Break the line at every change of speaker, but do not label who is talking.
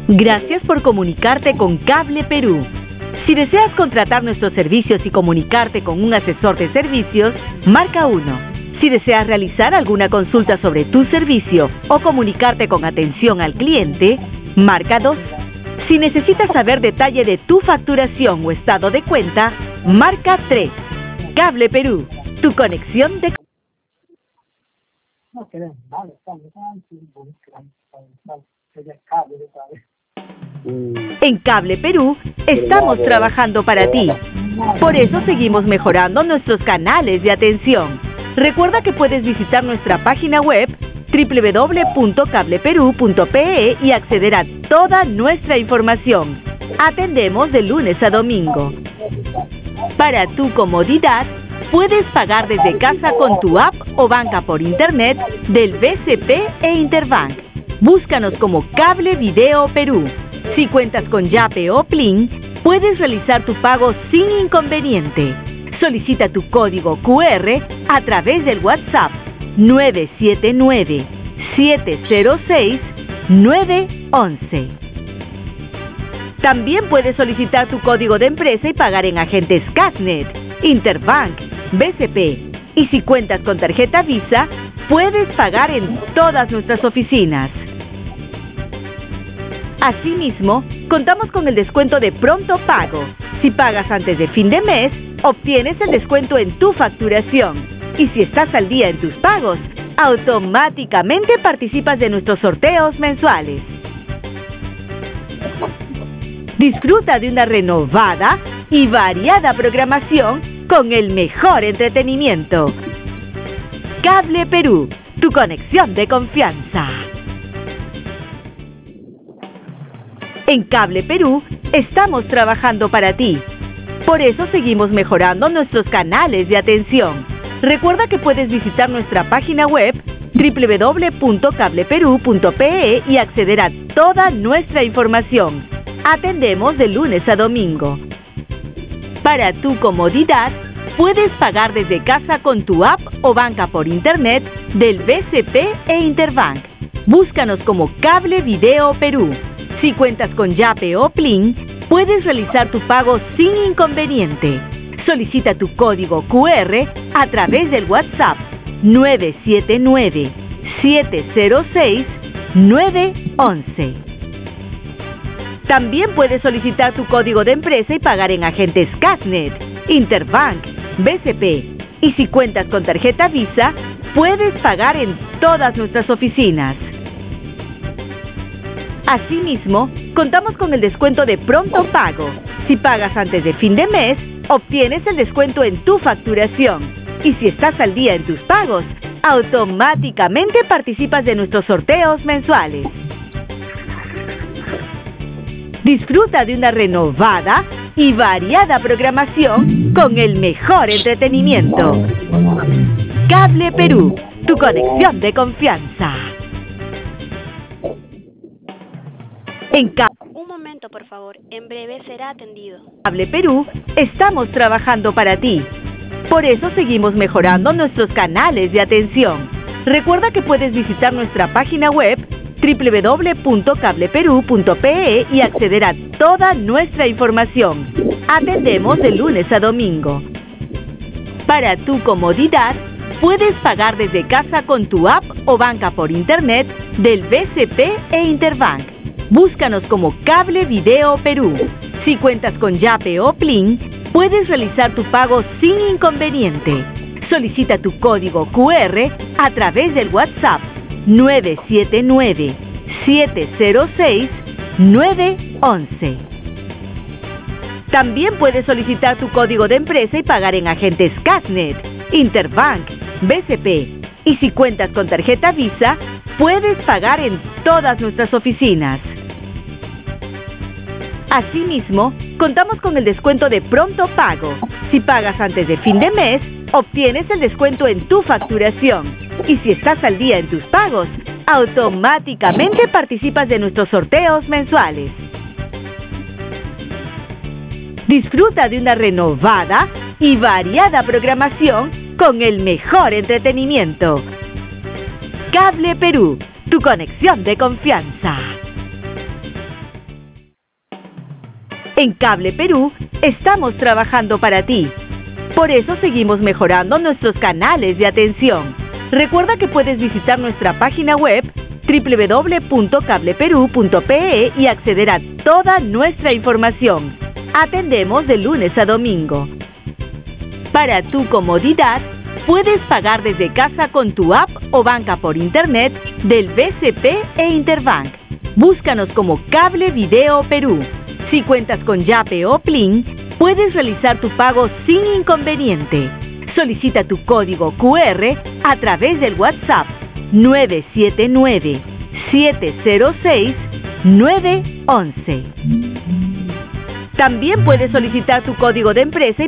Gracias por comunicarte con Cable Perú. Si deseas contratar nuestros servicios y comunicarte con un asesor de servicios, marca 1. Si deseas realizar alguna consulta sobre tu servicio o comunicarte con atención al cliente, marca 2. Si necesitas saber detalle de tu facturación o estado de cuenta, marca 3. Cable Perú, tu conexión de... En Cable Perú estamos trabajando para ti. Por eso seguimos mejorando nuestros canales de atención. Recuerda que puedes visitar nuestra página web www.cableperú.pe y acceder a toda nuestra información. Atendemos de lunes a domingo. Para tu comodidad, puedes pagar desde casa con tu app o banca por internet del BCP e Interbank. Búscanos como Cable Video Perú. Si cuentas con Yape o Plin, puedes realizar tu pago sin inconveniente. Solicita tu código QR a través del WhatsApp 979-706-911. También puedes solicitar tu código de empresa y pagar en agentes Casnet, Interbank, BCP. Y si cuentas con tarjeta Visa, puedes pagar en todas nuestras oficinas. Asimismo, contamos con el descuento de pronto pago. Si pagas antes de fin de mes, obtienes el descuento en tu facturación. Y si estás al día en tus pagos, automáticamente participas de nuestros sorteos mensuales. Disfruta de una renovada y variada programación con el mejor entretenimiento. Cable Perú, tu conexión de confianza. En Cable Perú estamos trabajando para ti. Por eso seguimos mejorando nuestros canales de atención. Recuerda que puedes visitar nuestra página web www.cableperú.pe y acceder a toda nuestra información. Atendemos de lunes a domingo. Para tu comodidad, puedes pagar desde casa con tu app o banca por internet del BCP e Interbank. Búscanos como Cable Video Perú. Si cuentas con Yape o Plin, puedes realizar tu pago sin inconveniente. Solicita tu código QR a través del WhatsApp 979-706-911. También puedes solicitar tu código de empresa y pagar en agentes Casnet, Interbank, BCP. Y si cuentas con tarjeta Visa, puedes pagar en todas nuestras oficinas. Asimismo, contamos con el descuento de pronto pago. Si pagas antes de fin de mes, obtienes el descuento en tu facturación. Y si estás al día en tus pagos, automáticamente participas de nuestros sorteos mensuales. Disfruta de una renovada y variada programación con el mejor entretenimiento. Cable Perú, tu conexión de confianza.
Un momento, por favor. En breve será atendido.
Cable Perú, estamos trabajando para ti. Por eso seguimos mejorando nuestros canales de atención. Recuerda que puedes visitar nuestra página web www.cableperú.pe y acceder a toda nuestra información. Atendemos de lunes a domingo. Para tu comodidad, puedes pagar desde casa con tu app o banca por internet del BCP e Interbank. Búscanos como Cable Video Perú. Si cuentas con Yape o Plin, puedes realizar tu pago sin inconveniente. Solicita tu código QR a través del WhatsApp 979-706-911. También puedes solicitar tu código de empresa y pagar en agentes Casnet, Interbank, BCP. Y si cuentas con tarjeta Visa, puedes pagar en todas nuestras oficinas. Asimismo, contamos con el descuento de pronto pago. Si pagas antes de fin de mes, obtienes el descuento en tu facturación. Y si estás al día en tus pagos, automáticamente participas de nuestros sorteos mensuales. Disfruta de una renovada y variada programación con el mejor entretenimiento. Cable Perú, tu conexión de confianza. En Cable Perú estamos trabajando para ti. Por eso seguimos mejorando nuestros canales de atención. Recuerda que puedes visitar nuestra página web www.cableperú.pe y acceder a toda nuestra información. Atendemos de lunes a domingo. Para tu comodidad, puedes pagar desde casa con tu app o banca por internet del BCP e Interbank. Búscanos como Cable Video Perú. Si cuentas con Yape o Plin, puedes realizar tu pago sin inconveniente. Solicita tu código QR a través del WhatsApp 979-706-911. También puedes solicitar tu código de empresa y